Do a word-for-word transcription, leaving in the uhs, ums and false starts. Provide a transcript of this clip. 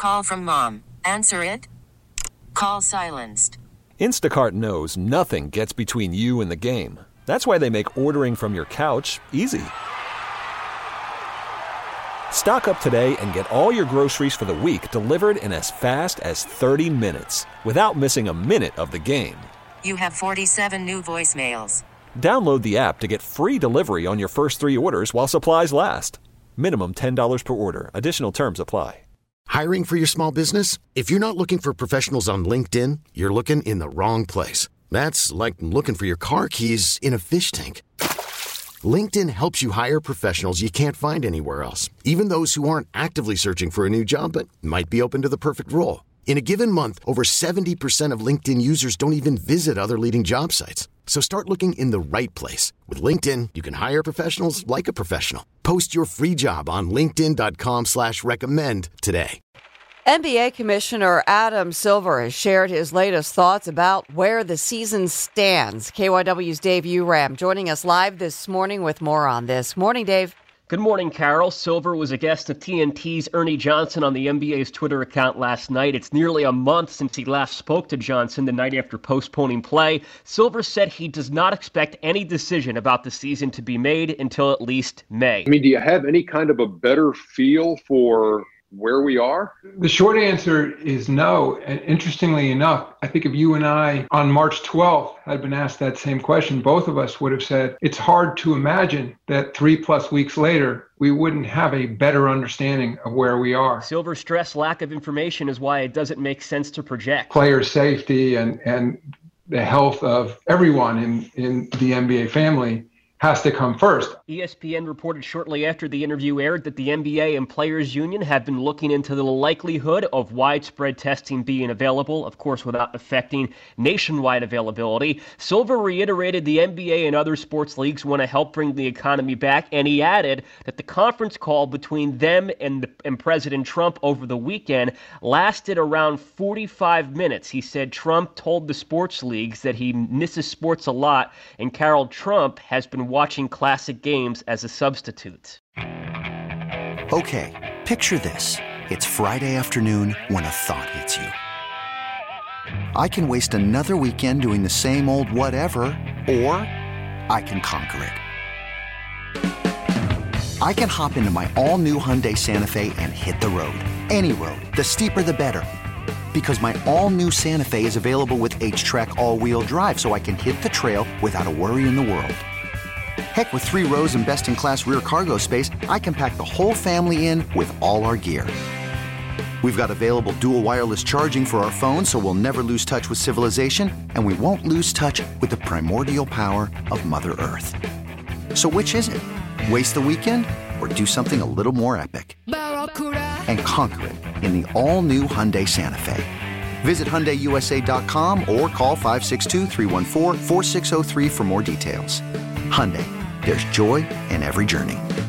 call from mom. Answer it. Call silenced. Instacart knows nothing gets between you and the game. That's why they make ordering from your couch easy. Stock up today and get all your groceries for the week delivered in as fast as thirty minutes without missing a minute of the game. You have forty-seven new voicemails. Download the app to get free delivery on your first three orders while supplies last. Minimum ten dollars per order. Additional terms apply. Hiring for your small business? If you're not looking for professionals on LinkedIn, you're looking in the wrong place. That's like looking for your car keys in a fish tank. LinkedIn helps you hire professionals you can't find anywhere else, even those who aren't actively searching for a new job but might be open to the perfect role. In a given month, over seventy percent of LinkedIn users don't even visit other leading job sites. So start looking in the right place. With LinkedIn, you can hire professionals like a professional. Post your free job on linkedin.com slash recommend today. N B A Commissioner Adam Silver has shared his latest thoughts about where the season stands. K Y W's Dave Uram joining us live this morning with more on this. Morning, Dave. Good morning, Carol. Silver was a guest of T N T's Ernie Johnson on the N B A's Twitter account last night. It's nearly a month since he last spoke to Johnson the night after postponing play. Silver said he does not expect any decision about the season to be made until at least May. I mean, do you have any kind of a better feel for where we are? The short answer is no. And interestingly enough, I think if you and I on March twelfth had been asked that same question, both of us would have said it's hard to imagine that three plus weeks later, we wouldn't have a better understanding of where we are. Silver stressed lack of information is why it doesn't make sense to project. Player safety and, and the health of everyone in, in the N B A family has to come first. E S P N reported shortly after the interview aired that the N B A and Players Union have been looking into the likelihood of widespread testing being available, of course, without affecting nationwide availability. Silver reiterated the N B A and other sports leagues want to help bring the economy back, and he added that the conference call between them and, the, and President Trump over the weekend lasted around forty-five minutes. He said Trump told the sports leagues that he misses sports a lot, and Carol, Trump has been watching classic games as a substitute. Okay, picture this. It's Friday afternoon when a thought hits you. I can waste another weekend doing the same old whatever, or I can conquer it. I can hop into my all-new Hyundai Santa Fe and hit the road. Any road. The steeper, the better. Because my all-new Santa Fe is available with H-Track all-wheel drive, so I can hit the trail without a worry in the world. Heck, with three rows and best-in-class rear cargo space, I can pack the whole family in with all our gear. We've got available dual wireless charging for our phones, so we'll never lose touch with civilization, and we won't lose touch with the primordial power of Mother Earth. So which is it? Waste the weekend or do something a little more epic? And conquer it in the all-new Hyundai Santa Fe. Visit Hyundai U S A dot com or call five six two, three one four, four six zero three for more details. Hyundai, there's joy in every journey.